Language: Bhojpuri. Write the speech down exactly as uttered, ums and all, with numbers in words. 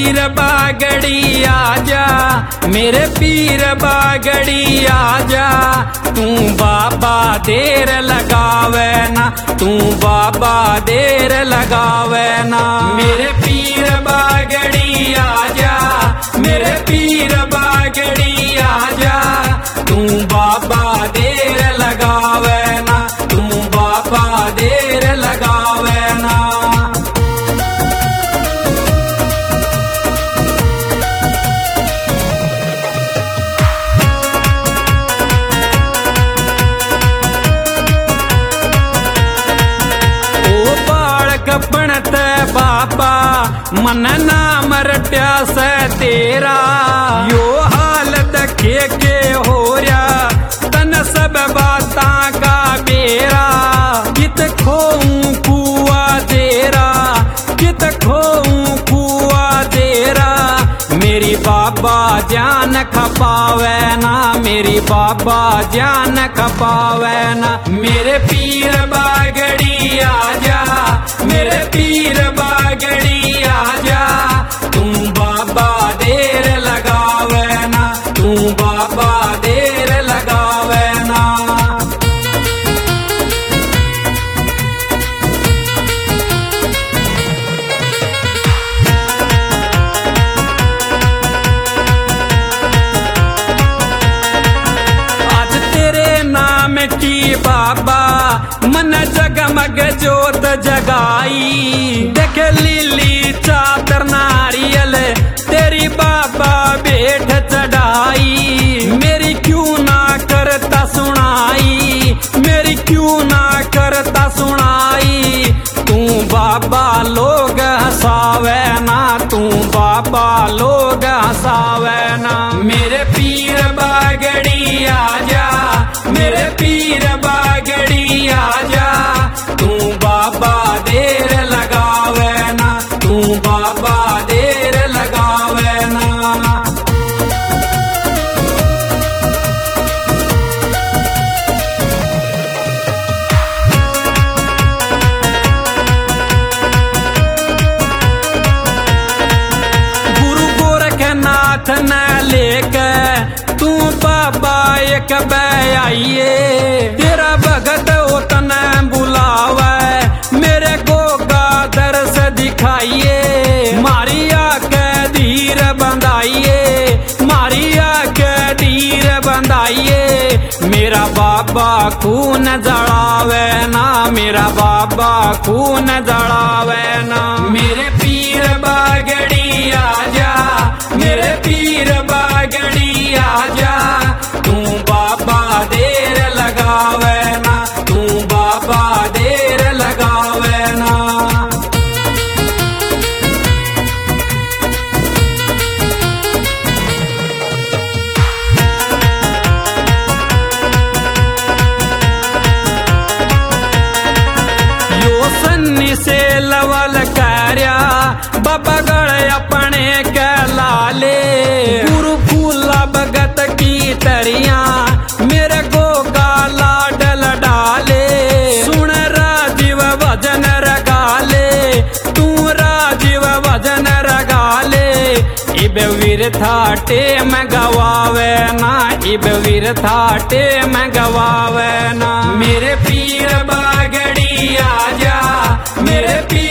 पीर बागड़ी आजा, मेरे पीर बागड़ी आजा। तू बाबा देर लगावे ना, तू बाबा देर लगावे ना। मेरे पीर बागड़ी आजा, मेरे पीर बागड़ी आजा। तू बाबा देर लगावे ना, तू बाबा देर लगावे ना। गपणत बाबा मन नाम रट्या से तेरा, यो हाल दखे के हो रहा तन सब बाता का बेरा। कित खोऊं कुआ तेरा, कित खोऊं कुआ तेरा। मेरी बाबा जान खपावे ना, मेरी बाबा जान खपावे ना। मेरे पीर बागड़ी आजा, मेरे पीर बागड़ी आजा। तू बाबा देर लगावे ना, तू बाबा देर लगावे ना। आज तेरे नाम की बाबा मन जगमग जोत जगाई। देख लीली चादर नारियल तेरी बाबा बैठ चढ़ाई। मेरी क्यों ना करता सुनाई, मेरी क्यों ना करता सुनाई। तू बाबा लोग हंसावे ना, तू बाबा लोग हंसावे ना। मेरे पीर बागड़ी आजा, मेरे पीर बागड़ी आजा। तू बाबा देर लगावे ना, तू बाबा देर लगावे ना। गुरु गोरखनाथ न लेके तू बाबा एक बैइए। तेरा भगत उतन बुलावे, मेरे को गादर से दिखाइए। मारिया के धीर बंधाइए, मारिया के धीर बंधाइए। मेरा बाबा खून जड़ावे ना, मेरा बाबा खून जड़ावे ना। मेरे पीर बागड़ी आजा, मेरे पीर बागड़ी आजा। तू बाबा देर लगावे ना, तू बाबा देर लगावे ना। यो सन्नी से लवल कार्या बाबा गढ़ अपने के लाले। गुरु फूला भगत की तरिया मेरे को गाला डल डाले। सुन राजीव भजन रगाले, तू राजीव भजन रगाले। इब वीर थाटे में गवावे ना, इब वीर थाटे में गवावे ना। मेरे पीर बागड़ी आजा, मेरे पीर